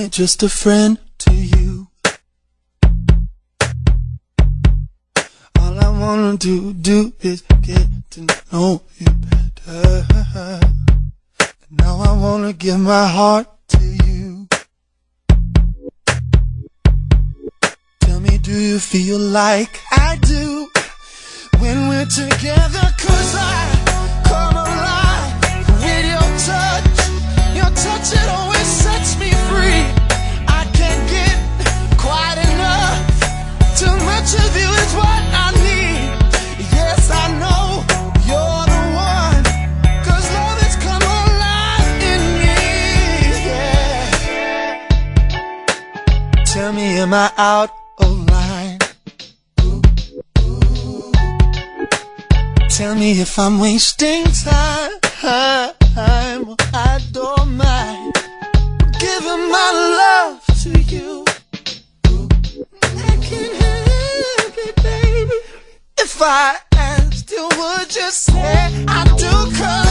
only just a friend to you. All I wanna do is get to know you better. Now I wanna give my heart to you. Tell me, do you feel like I do when we're together? 'Cause I come alive with your touch. Your touch, it always sets me free. I can't get quite enough. Too much of you is what I need. Yes, I know you're the one, 'cause love has come alive in me. Yeah. Tell me, am I out of line? Tell me if I'm wasting time. I don't mind giving my love to you. I can't help it, baby. If I asked you, would you say I do? 'Cause